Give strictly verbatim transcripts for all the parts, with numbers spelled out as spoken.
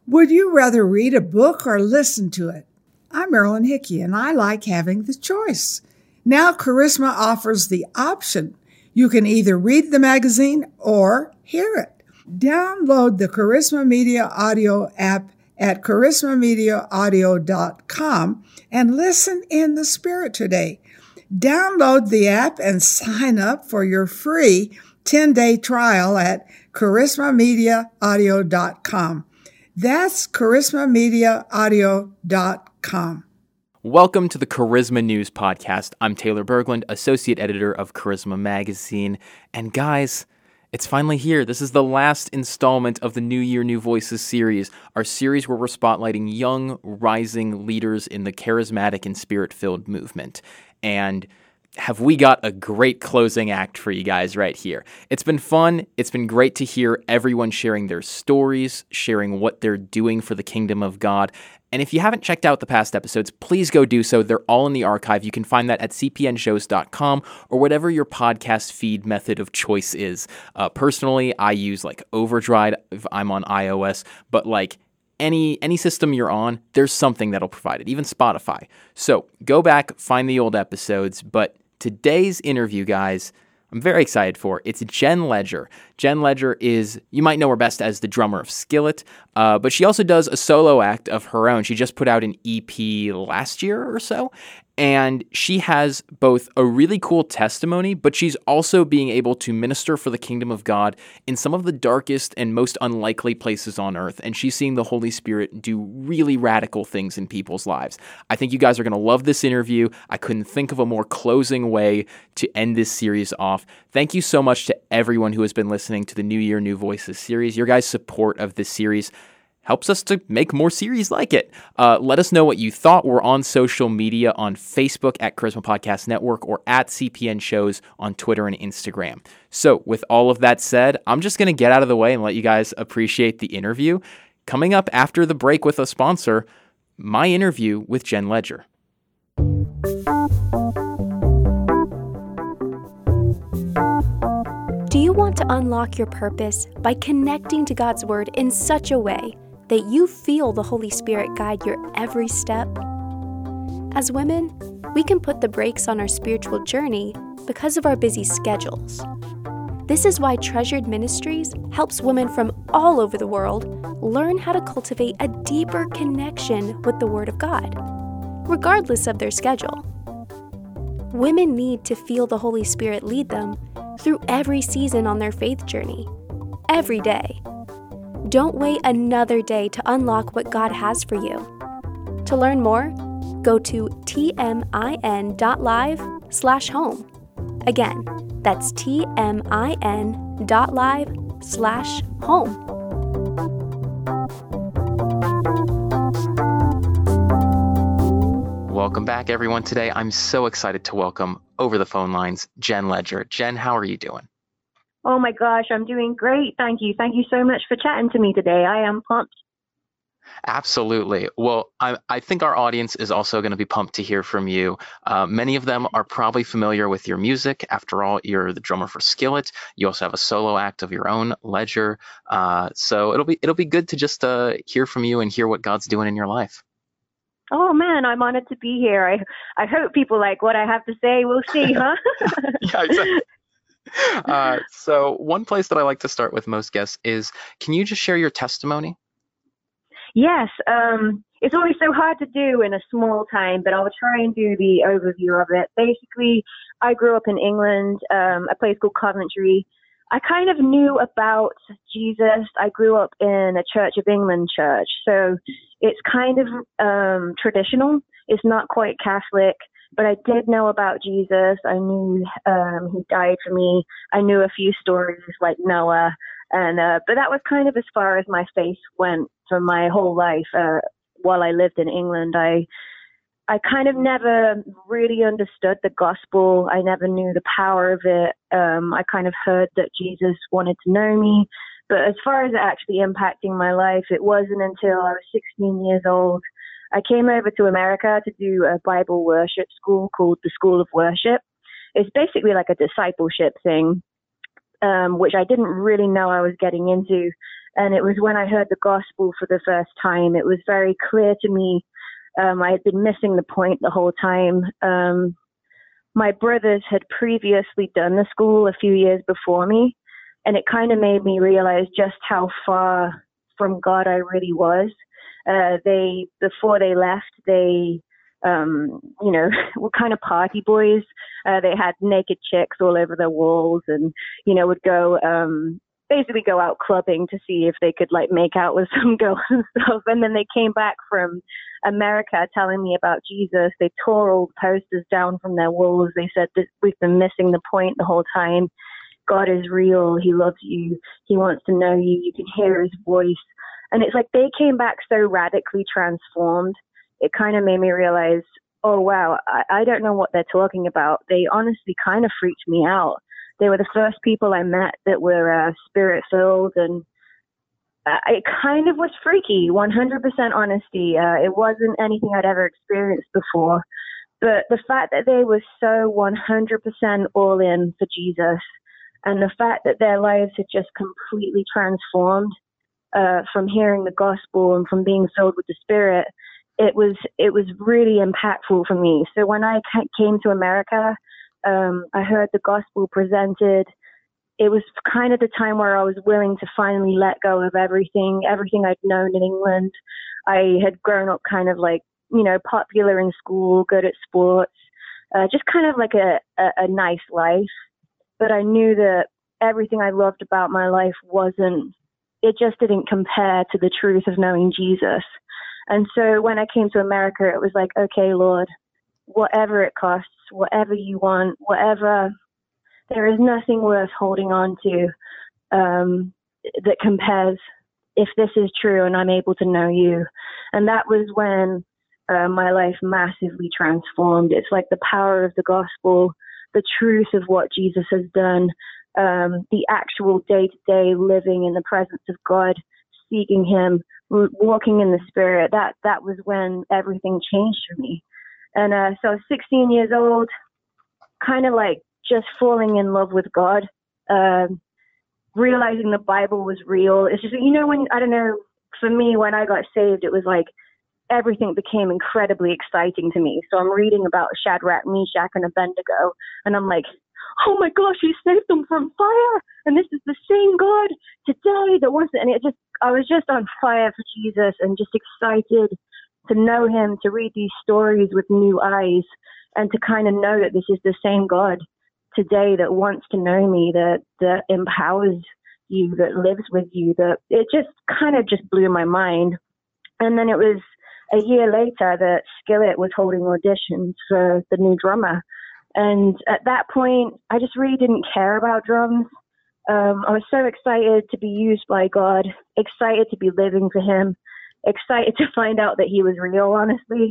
Would you rather read a book or listen to it? I'm Marilyn Hickey, and I like having the choice. Now Charisma offers the option. You can either read the magazine or hear it. Download the Charisma Media Audio app at charisma media audio dot com and listen in the Spirit today. Download the app and sign up for your free ten-day trial at charisma media audio dot com. That's charisma media audio dot com. Welcome to the Charisma News Podcast. I'm Taylor Berglund, Associate Editor of Charisma Magazine. And guys, it's finally here. This is the last installment of the New Year, New Voices series, our series where we're spotlighting young, rising leaders in the charismatic and spirit-filled movement. And have we got a great closing act for you guys right here. It's been fun. It's been great to hear everyone sharing their stories, sharing what they're doing for the kingdom of God. And if you haven't checked out the past episodes, please go do so. They're all in the archive. You can find that at c p n shows dot com or whatever your podcast feed method of choice is. Uh, personally, I use like Overdrive if I'm on iOS, but like Any any system you're on, there's something that'll provide it, even Spotify. So go back, find the old episodes. But today's interview, guys, I'm very excited for. It's Jen Ledger. Jen Ledger is, you might know her best as the drummer of Skillet, uh, but she also does a solo act of her own. She just put out an E P last year or so, and she has both a really cool testimony, but she's also being able to minister for the kingdom of God in some of the darkest and most unlikely places on earth, and she's seeing the Holy Spirit do really radical things in people's lives. I think you guys are going to love this interview. I couldn't think of a more closing way to end this series off. Thank you so much to everyone who has been listening to the New Year, New Voices series. Your guys' support of this series helps us to make more series like it. Uh, let us know what you thought. We're on social media on Facebook at Charisma Podcast Network or at C P N Shows on Twitter and Instagram. So with all of that said, I'm just going to get out of the way and let you guys appreciate the interview. Coming up after the break with a sponsor, my interview with Jen Ledger. Do you want to unlock your purpose by connecting to God's Word in such a way that you feel the Holy Spirit guide your every step? As women, we can put the brakes on our spiritual journey because of our busy schedules. This is why Treasured Ministries helps women from all over the world learn how to cultivate a deeper connection with the Word of God, regardless of their schedule. Women need to feel the Holy Spirit lead them through every season on their faith journey, every day. Don't wait another day to unlock what God has for you. To learn more, go to tmin.live slash home. Again, that's tmin.live slash home. Welcome back, everyone. Today, I'm so excited to welcome over the phone lines Jen Ledger. Jen, how are you doing? Oh my gosh, I'm doing great. Thank you. Thank you so much for chatting to me today. I am pumped. Absolutely. Well, I, I think our audience is also going to be pumped to hear from you. Uh, many of them are probably familiar with your music. After all, you're the drummer for Skillet. You also have a solo act of your own, Ledger. Uh, so it'll be it'll be good to just uh, hear from you and hear what God's doing in your life. Oh man, I'm honored to be here. I I hope people like what I have to say. We'll see, huh? Yeah, exactly. Uh, so one place that I like to start with most guests is, can you just share your testimony? Yes, um, it's always so hard to do in a small time, but I'll try and do the overview of it. Basically, I grew up in England, um, a place called Coventry. I kind of knew about Jesus. I grew up in a Church of England church, so it's kind of um, traditional. It's not quite Catholic. But I did know about Jesus. I knew um, he died for me. I knew a few stories like Noah. and uh, But that was kind of as far as my faith went for my whole life. Uh, while I lived in England, I I kind of never really understood the gospel. I never knew the power of it. Um, I kind of heard that Jesus wanted to know me. But as far as it actually impacting my life, it wasn't until I was sixteen years old. I came over to America to do a Bible worship school called the School of Worship. It's basically like a discipleship thing, um, which I didn't really know I was getting into And it was when I heard the gospel for the first time, it was very clear to me. Um, I had been missing the point the whole time. Um, my brothers had previously done the school a few years before me, and it kind of made me realize just how far from God I really was. Uh, they, before they left, they, um, you know, were kind of party boys. Uh, they had naked chicks all over their walls and, you know, would go, um, basically go out clubbing to see if they could like make out with some girls and stuff. And then they came back from America telling me about Jesus. They tore old posters down from their walls. They said that we've been missing the point the whole time. God is real. He loves you. He wants to know you. You can hear his voice. And it's like they came back so radically transformed. It kind of made me realize, oh, wow, I, I don't know what they're talking about. They honestly kind of freaked me out. They were the first people I met that were uh, spirit-filled, and uh, it kind of was freaky, one hundred percent honesty. Uh, it wasn't anything I'd ever experienced before. But the fact that they were so one hundred percent all in for Jesus, and the fact that their lives had just completely transformed uh, from hearing the gospel and from being filled with the Spirit, it was it was really impactful for me. So when I came to America, um, I heard the gospel presented. It was kind of the time where I was willing to finally let go of everything, everything I'd known in England. I had grown up kind of like, you know, popular in school, good at sports, uh, just kind of like a, a, a nice life. But I knew that everything I loved about my life wasn't, it just didn't compare to the truth of knowing Jesus. And so when I came to America, it was like, okay, Lord, whatever it costs, whatever you want, whatever, there is nothing worth holding on to um, that compares if this is true and I'm able to know you. And that was when uh, my life massively transformed. It's like the power of the gospel, the truth of what Jesus has done, um, the actual day-to-day living in the presence of God, seeking him, walking in the Spirit. That that was when everything changed for me. And uh, so I was sixteen years old, kind of like just falling in love with God, uh, realizing the Bible was real. It's just, you know, when, I don't know, for me, when I got saved, it was like everything became incredibly exciting to me. So I'm reading about Shadrach, Meshach, and Abednego, and I'm like, oh my gosh, he saved them from fire, and this is the same God today that wants it. And it just, I was just on fire for Jesus and just excited to know him, to read these stories with new eyes, and to kind of know that this is the same God today that wants to know me, that, that empowers you, that lives with you. That it just kind of just blew my mind. And then it was a year later that Skillet was holding auditions for the new drummer. And at that point, I just really didn't care about drums. Um, I was so excited to be used by God, excited to be living for him, excited to find out that he was real, honestly.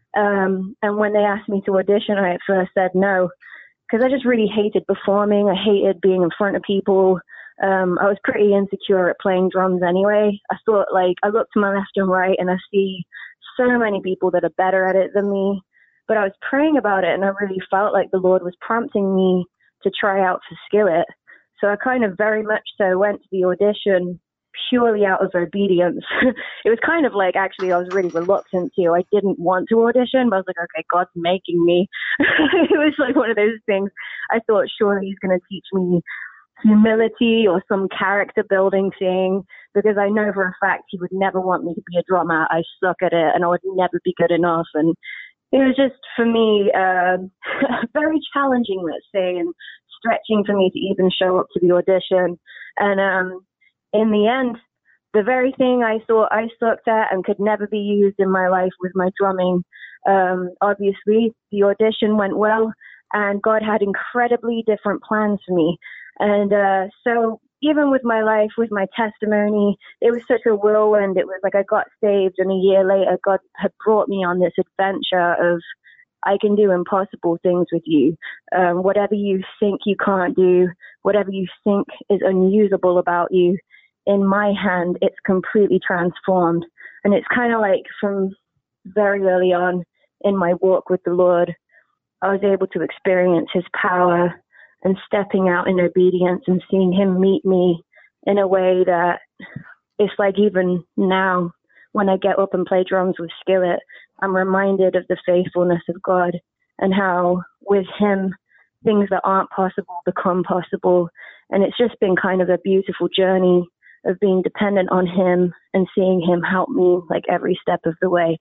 Um, and when they asked me to audition, I at first said no, because I just really hated performing. I hated being in front of people. Um, I was pretty insecure at playing drums anyway. I thought, like, I look to my left and right and I see so many people that are better at it than me. But I was praying about it, and I really felt like the Lord was prompting me to try out for Skillet. So I kind of very much so went to the audition purely out of obedience. It was kind of like, actually, I was really reluctant to. I didn't want to audition, but I was like, okay, God's making me. It was like one of those things. I thought, sure, he's going to teach me humility or some character building thing, because I know for a fact he would never want me to be a drummer. I suck at it, and I would never be good enough. And it was just, for me, uh, very challenging, let's say, and stretching for me to even show up to the audition. And um, in the end, the very thing I thought I sucked at and could never be used in my life was my drumming. Um, obviously, the audition went well, and God had incredibly different plans for me. And uh, so even with my life, with my testimony, it was such a whirlwind. It was like I got saved, and a year later, God had brought me on this adventure of, I can do impossible things with you. Um, whatever you think you can't do, whatever you think is unusable about you, in my hand, it's completely transformed. And it's kind of like from very early on in my walk with the Lord, I was able to experience his power and stepping out in obedience and seeing him meet me in a way that it's like even now when I get up and play drums with Skillet, I'm reminded of the faithfulness of God and how with him, things that aren't possible become possible. And it's just been kind of a beautiful journey of being dependent on him and seeing him help me like every step of the way.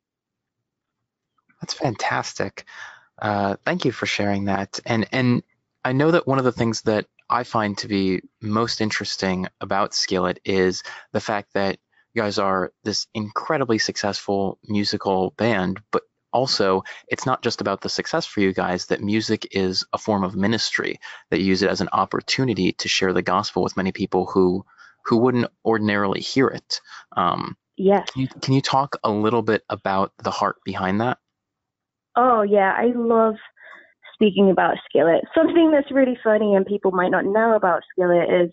That's fantastic. Uh, thank you for sharing that. And and I know that one of the things that I find to be most interesting about Skillet is the fact that you guys are this incredibly successful musical band, but also it's not just about the success for you guys, that music is a form of ministry, that you use it as an opportunity to share the gospel with many people who who wouldn't ordinarily hear it. Um, yes. Can you, can you talk a little bit about the heart behind that? Oh, yeah. I love speaking about Skillet. Something that's really funny and people might not know about Skillet is,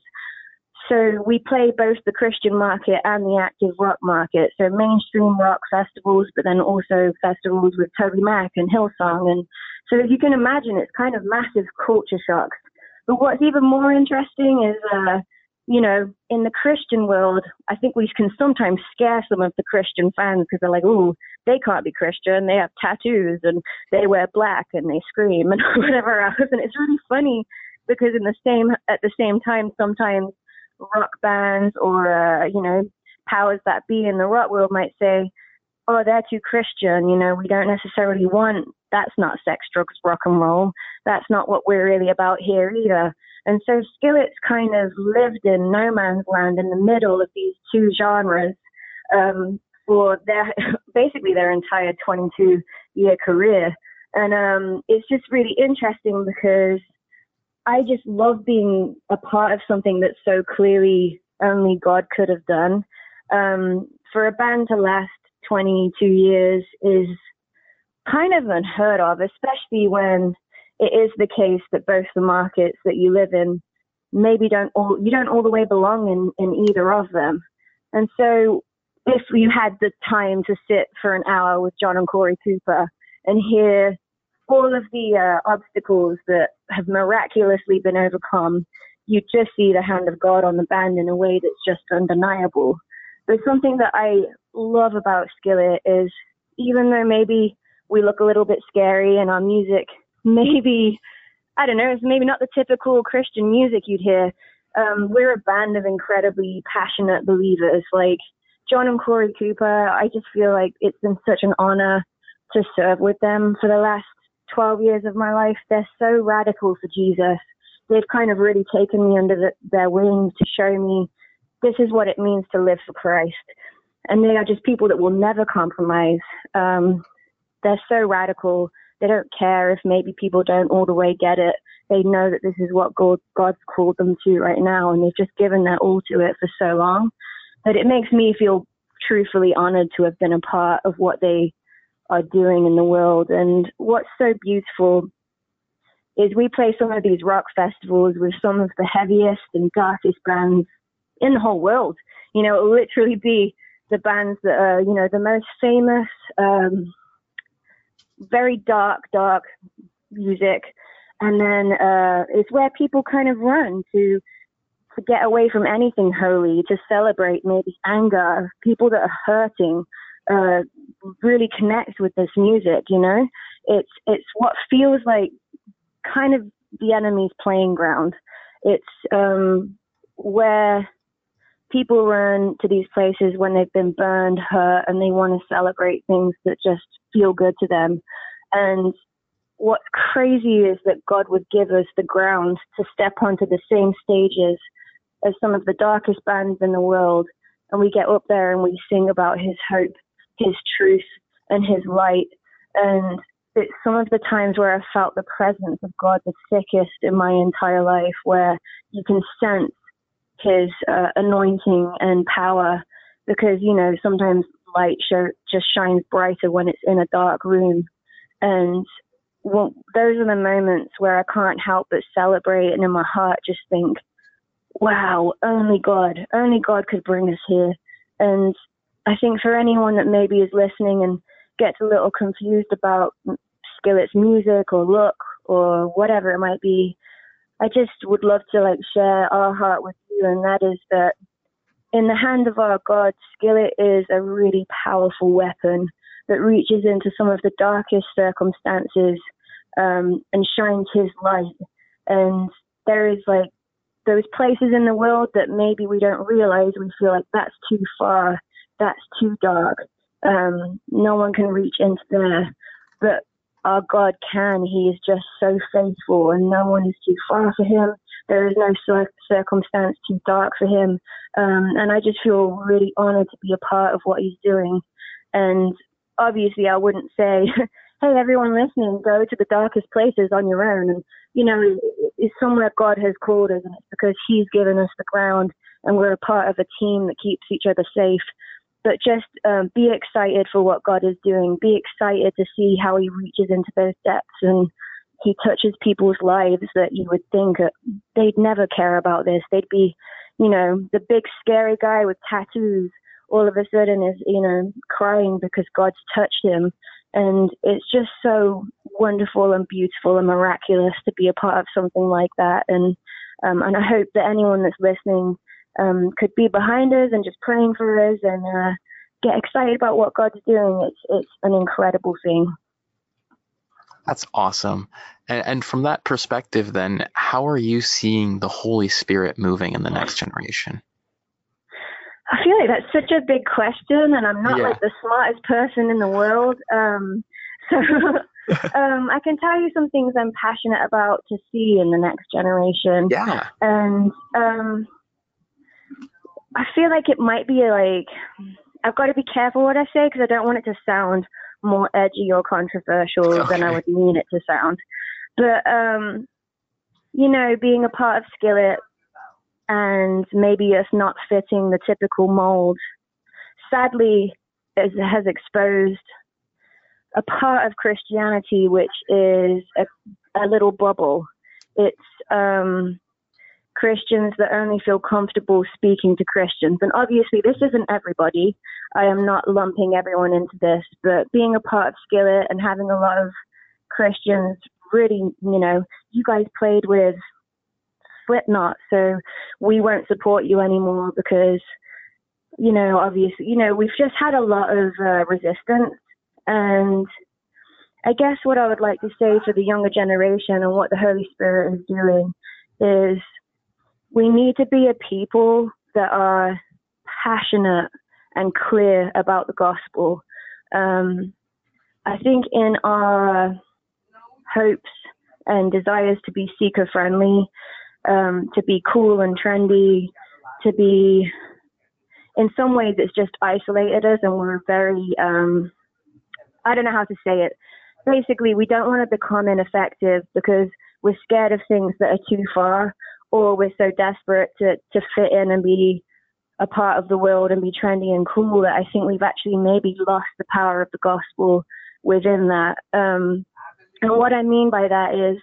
so we play both the Christian market and the active rock market. So mainstream rock festivals, but then also festivals with Toby Mac and Hillsong. And so as you can imagine, it's kind of massive culture shocks. But what's even more interesting is, uh, you know, in the Christian world, I think we can sometimes scare some of the Christian fans because they're like, oh, they can't be Christian. They have tattoos and they wear black and they scream and whatever else. And it's really funny because in the same at the same time, sometimes rock bands or, uh, you know, powers that be in the rock world might say, oh, they're too Christian. You know, we don't necessarily want, that's not sex, drugs, rock and roll. That's not what we're really about here either. And so Skillet's kind of lived in no man's land in the middle of these two genres um, for their basically their entire twenty-two year career. And um, it's just really interesting because I just love being a part of something that's so clearly only God could have done. Um, for a band to last twenty-two years is kind of unheard of, especially when it is the case that both the markets that you live in maybe don't all, you don't all the way belong in, in either of them. And so if you had the time to sit for an hour with John and Corey Cooper and hear all of the uh, obstacles that have miraculously been overcome, you just see the hand of God on the band in a way that's just undeniable. But something that I love about Skillet is even though maybe we look a little bit scary and our music maybe, I don't know, it's maybe not the typical Christian music you'd hear, um, we're a band of incredibly passionate believers. Like John and Corey Cooper, I just feel like it's been such an honor to serve with them for the last twelve years of my life. They're so radical for Jesus. They've kind of really taken me under the, their wings to show me this is what it means to live for Christ. And they are just people that will never compromise. Um, they're so radical. They don't care if maybe people don't all the way get it. They know that this is what God, God's called them to right now, and they've just given their all to it for so long that it makes me feel truthfully honored to have been a part of what they are doing in the world. And what's so beautiful is we play some of these rock festivals with some of the heaviest and darkest bands in the whole world. You know, it'll literally be the bands that are, you know, the most famous, um, very dark, dark music. And then uh, it's where people kind of run to to get away from anything holy, to celebrate maybe anger, people that are hurting, uh, really connect with this music, you know? It's it's what feels like kind of the enemy's playing ground. It's um, where people run to these places when they've been burned, hurt, and they want to celebrate things that just feel good to them. And what's crazy is that God would give us the ground to step onto the same stages as some of the darkest bands in the world. And we get up there and we sing about his hope, his truth, and his light. And it's some of the times where I felt the presence of God the thickest in my entire life, where you can sense his uh, anointing and power, because, you know, sometimes light show, just shines brighter when it's in a dark room. And well, those are the moments where I can't help but celebrate, and in my heart just think, wow, only God, only God could bring us here. And I think for anyone that maybe is listening and gets a little confused about Skillet's music or look or whatever it might be, I just would love to like share our heart with you, and that is that in the hand of our God, Skillet is a really powerful weapon that reaches into some of the darkest circumstances um, and shines his light. And there is like those places in the world that maybe we don't realize. We feel like that's too far, that's too dark. Um, no one can reach into there. But our God can. He is just so faithful, and no one is too far for him. There is no cir- circumstance too dark for him. Um, and I just feel really honored to be a part of what he's doing. And obviously I wouldn't say, hey, everyone listening, go to the darkest places on your own. And, you know, it's somewhere God has called us, and it's because he's given us the ground, and we're a part of a team that keeps each other safe. But just um, be excited for what God is doing. Be excited to see how he reaches into those depths, and he touches people's lives that you would think they'd never care about this. They'd be, you know, the big scary guy with tattoos all of a sudden is, you know, crying because God's touched him. And it's just so wonderful and beautiful and miraculous to be a part of something like that. And um, and I hope that anyone that's listening um, could be behind us and just praying for us and uh, get excited about what God's doing. It's it's an incredible thing. That's awesome. And, and from that perspective, then, how are you seeing the Holy Spirit moving in the next generation? I feel like that's such a big question, and I'm not yeah. like the smartest person in the world. Um, so um, I can tell you some things I'm passionate about to see in the next generation. Yeah. And um, I feel like it might be like, I've got to be careful what I say because I don't want it to sound more edgy or controversial okay. than I would mean it to sound. But, um, you know, being a part of Skillet and maybe us not fitting the typical mold, sadly, it has exposed a part of Christianity which is a, a little bubble. It's um, Christians that only feel comfortable speaking to Christians. And obviously this isn't everybody. I am not lumping everyone into this, but being a part of Skillet and having a lot of Christians really, you know, you guys played with Slipknot, so we won't support you anymore because, you know, obviously, you know, we've just had a lot of uh, resistance. And I guess what I would like to say for the younger generation and what the Holy Spirit is doing is we need to be a people that are passionate and clear about the gospel. Um, I think in our hopes and desires to be seeker-friendly, um, to be cool and trendy, to be, in some ways, it's just isolated us, and we're very, um, I don't know how to say it. Basically, we don't want to become ineffective because we're scared of things that are too far, or we're so desperate to, to fit in and be a part of the world and be trendy and cool that I think we've actually maybe lost the power of the gospel within that. Um, and what I mean by that is,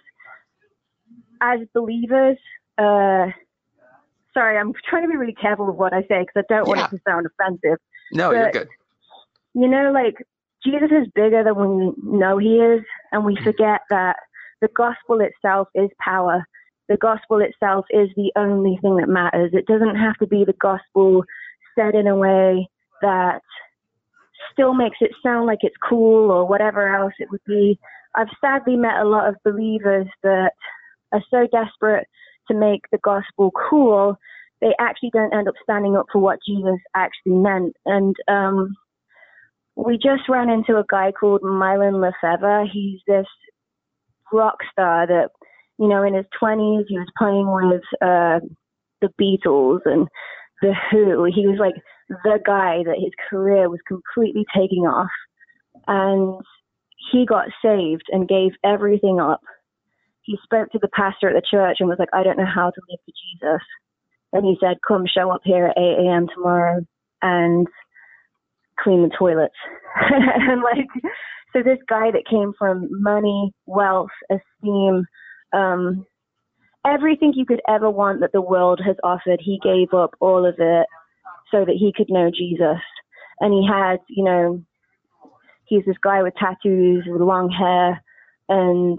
as believers, uh, sorry, I'm trying to be really careful with what I say because I don't yeah. want it to sound offensive. No, but, you're good. You know, like, Jesus is bigger than we know he is, and we forget that the gospel itself is power. The gospel itself is the only thing that matters. It doesn't have to be the gospel said in a way that still makes it sound like it's cool or whatever else it would be. I've sadly met a lot of believers that are so desperate to make the gospel cool, they actually don't end up standing up for what Jesus actually meant. And um, we just ran into a guy called Mylon Lefebvre. He's this rock star that, you know, in his twenties, he was playing with uh, the Beatles and The Who. He was like the guy that his career was completely taking off. And he got saved and gave everything up. He spoke to the pastor at the church and was like, I don't know how to live for Jesus. And he said, come show up here at eight a.m. tomorrow and clean the toilets. And like, so this guy that came from money, wealth, esteem, um, everything you could ever want that the world has offered, he gave up all of it so that he could know Jesus. And he had, you know, he's this guy with tattoos, with long hair, and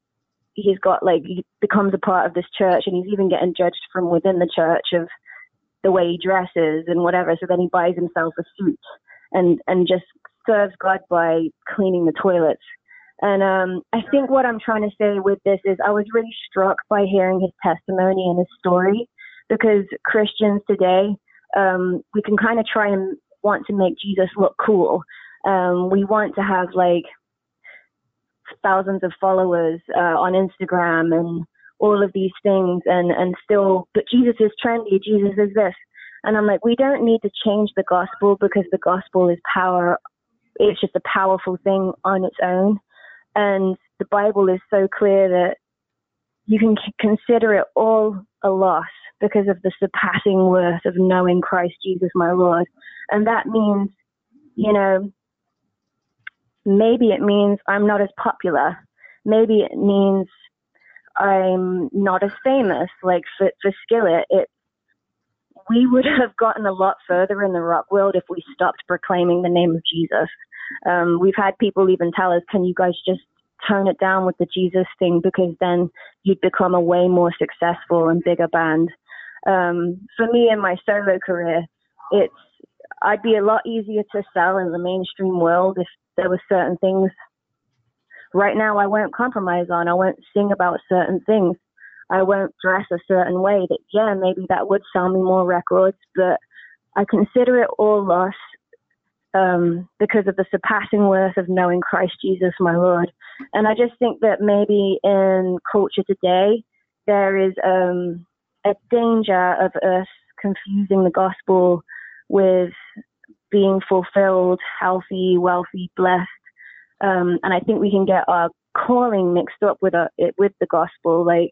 he's got like, he becomes a part of this church, and he's even getting judged from within the church of the way he dresses and whatever. So then he buys himself a suit and, and just serves God by cleaning the toilets. And um, I think what I'm trying to say with this is I was really struck by hearing his testimony and his story, because Christians today, um, we can kind of try and want to make Jesus look cool. Um, we want to have like thousands of followers uh, on Instagram and all of these things, and, and still, but Jesus is trendy, Jesus is this. And I'm like, we don't need to change the gospel, because the gospel is power. It's just a powerful thing on its own. And the Bible is so clear that you can c- consider it all a loss because of the surpassing worth of knowing Christ Jesus, my Lord. And that means, you know, maybe it means I'm not as popular. Maybe it means I'm not as famous, like for, for Skillet. It, we would have gotten a lot further in the rock world if we stopped proclaiming the name of Jesus. Um, we've had people even tell us, can you guys just tone it down with the Jesus thing, because then you'd become a way more successful and bigger band. Um, for me in my solo career, it's I'd be a lot easier to sell in the mainstream world if there were certain things. Right now, I won't compromise on. I won't sing about certain things. I won't dress a certain way that, yeah, maybe that would sell me more records, but I consider it all loss um, because of the surpassing worth of knowing Christ Jesus, my Lord. And I just think that maybe in culture today, there is um, a danger of us confusing the gospel with being fulfilled, healthy, wealthy, blessed. Um, and I think we can get our calling mixed up with a, it, with the gospel. Like,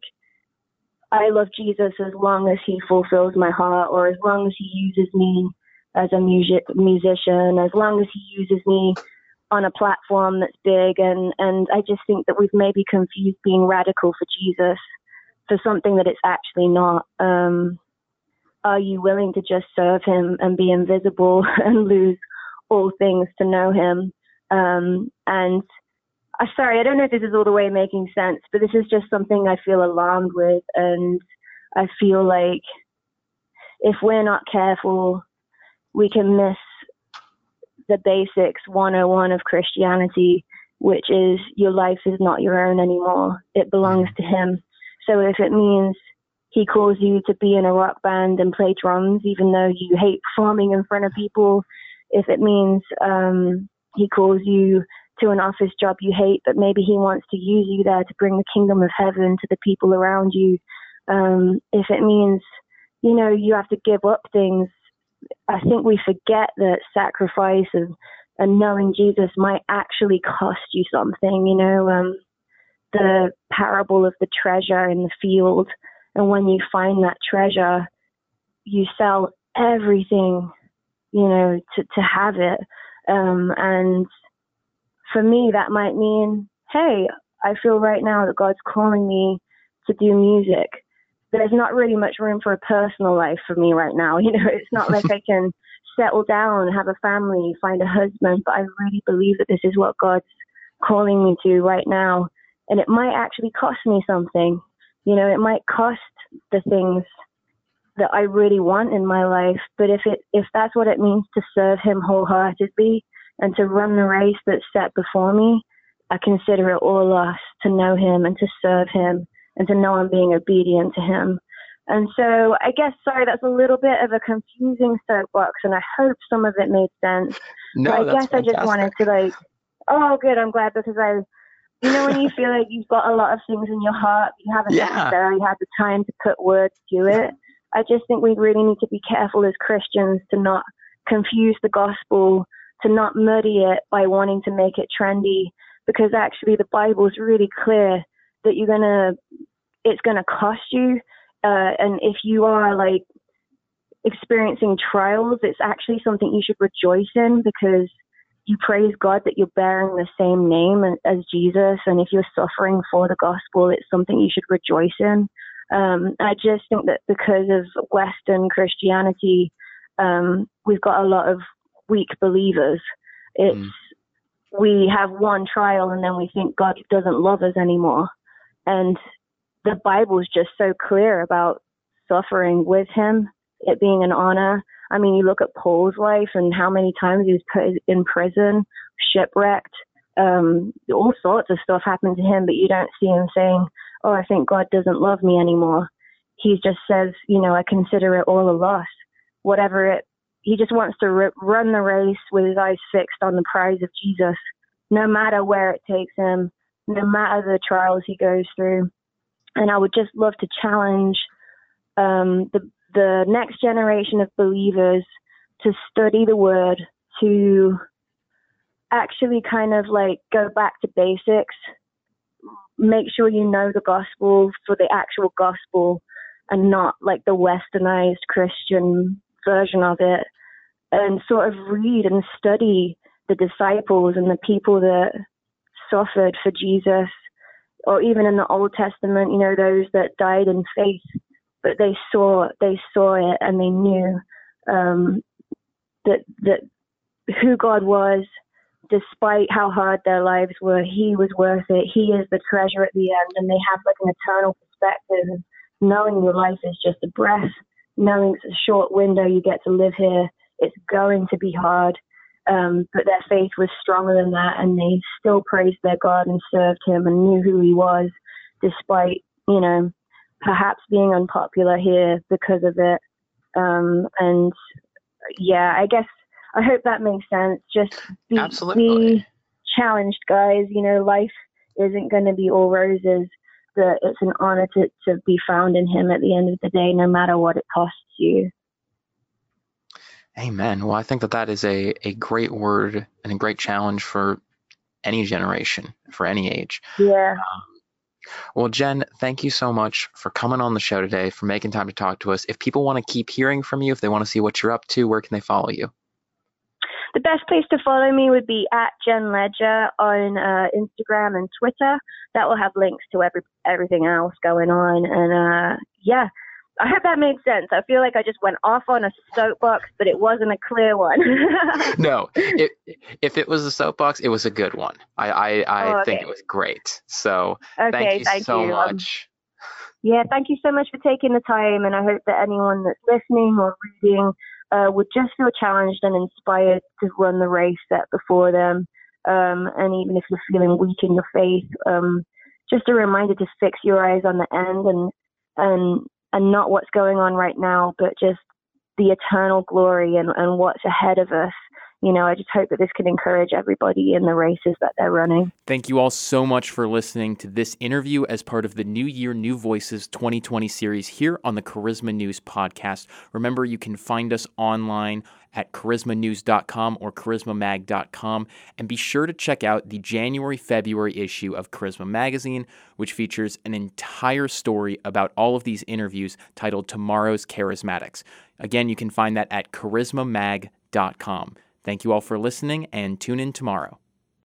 I love Jesus as long as he fulfills my heart, or as long as he uses me as a music, musician, as long as he uses me on a platform that's big. And, and I just think that we've maybe confused being radical for Jesus for something that it's actually not. Um, are you willing to just serve him and be invisible and lose all things to know him? Um, and I'm sorry, I don't know if this is all the way making sense, but this is just something I feel alarmed with. And I feel like if we're not careful, we can miss the basics one oh one of Christianity, which is your life is not your own anymore. It belongs to him. So if it means he calls you to be in a rock band and play drums, even though you hate performing in front of people, if it means um, he calls you to an office job you hate, but maybe he wants to use you there to bring the kingdom of heaven to the people around you. Um, if it means, you know, you have to give up things, I think we forget that sacrifice and, and knowing Jesus might actually cost you something. You know, um, the parable of the treasure in the field. And when you find that treasure, you sell everything, you know, to, to have it. Um, and for me, that might mean, hey, I feel right now that God's calling me to do music. There's not really much room for a personal life for me right now. You know, it's not like I can settle down, have a family, find a husband, but I really believe that this is what God's calling me to right now. And it might actually cost me something. You know, it might cost the things that I really want in my life. But if it if that's what it means to serve him wholeheartedly and to run the race that's set before me, I consider it all loss to know him and to serve him and to know I'm being obedient to him. And so I guess, sorry, that's a little bit of a confusing soapbox, and I hope some of it made sense. No, but I that's guess fantastic. I just wanted to like, oh, good, I'm glad, because I, you know, when you feel like you've got a lot of things in your heart, you haven't Yeah. necessarily had the time to put words to it. I just think we really need to be careful as Christians to not confuse the gospel, to not muddy it by wanting to make it trendy, because actually the Bible is really clear that you're gonna, it's gonna cost you. Uh, and if you are like experiencing trials, it's actually something you should rejoice in, because you praise God that you're bearing the same name as Jesus. And if you're suffering for the gospel, it's something you should rejoice in. Um, I just think that because of Western Christianity, um, we've got a lot of weak believers. It's, mm. we have one trial and then we think God doesn't love us anymore. And the Bible is just so clear about suffering with him it being an honor. I mean, you look at Paul's life and how many times he was put in prison, shipwrecked. Um, all sorts of stuff happened to him, but you don't see him saying, oh, I think God doesn't love me anymore. He just says, you know, I consider it all a loss. Whatever it, he just wants to r- run the race with his eyes fixed on the prize of Jesus, no matter where it takes him, no matter the trials he goes through. And I would just love to challenge um, the the next generation of believers to study the Word, to actually kind of like go back to basics, make sure you know the gospel for the actual gospel and not like the westernized Christian version of it, and sort of read and study the disciples and the people that suffered for Jesus, or even in the Old Testament, you know, those that died in faith, but they saw they saw it and they knew um, that that who God was, despite how hard their lives were. He was worth it. He is the treasure at the end, and they have like an eternal perspective, knowing your life is just a breath, knowing it's a short window you get to live here. It's going to be hard, um, but their faith was stronger than that, and they still praised their God and served Him and knew who He was, despite, you know, perhaps being unpopular here because of it. Um, and yeah, I guess I hope that makes sense. Just be, Absolutely. be challenged, guys. You know, life isn't going to be all roses. But it's an honor to, to be found in Him at the end of the day, no matter what it costs you. Amen. Well, I think that that is a, a great word and a great challenge for any generation, for any age. Yeah. Um, well, Jen, thank you so much for coming on the show today, for making time to talk to us. If people want to keep hearing from you, if they want to see what you're up to, where can they follow you? The best place to follow me would be at Jen Ledger on uh, Instagram and Twitter. That will have links to every everything else going on. And uh, yeah, I hope that made sense. I feel like I just went off on a soapbox, but it wasn't a clear one. No, it, if it was a soapbox, it was a good one. I, I, I oh, okay. think it was great. So okay, thank you thank so you. much. Um, yeah, thank you so much for taking the time. And I hope that anyone that's listening or reading uh, would just feel challenged and inspired to run the race set before them. Um, and even if you're feeling weak in your faith, um, just a reminder to fix your eyes on the end and and and not what's going on right now, but just the eternal glory and, and what's ahead of us. You know, I just hope that this can encourage everybody in the races that they're running. Thank you all so much for listening to this interview as part of the New Year, New Voices twenty twenty series here on the Charisma News podcast. Remember, you can find us online at charisma news dot com or charisma mag dot com, and be sure to check out the January February issue of Charisma Magazine, which features an entire story about all of these interviews titled Tomorrow's Charismatics. Again, you can find that at charisma mag dot com. Thank you all for listening, and tune in tomorrow.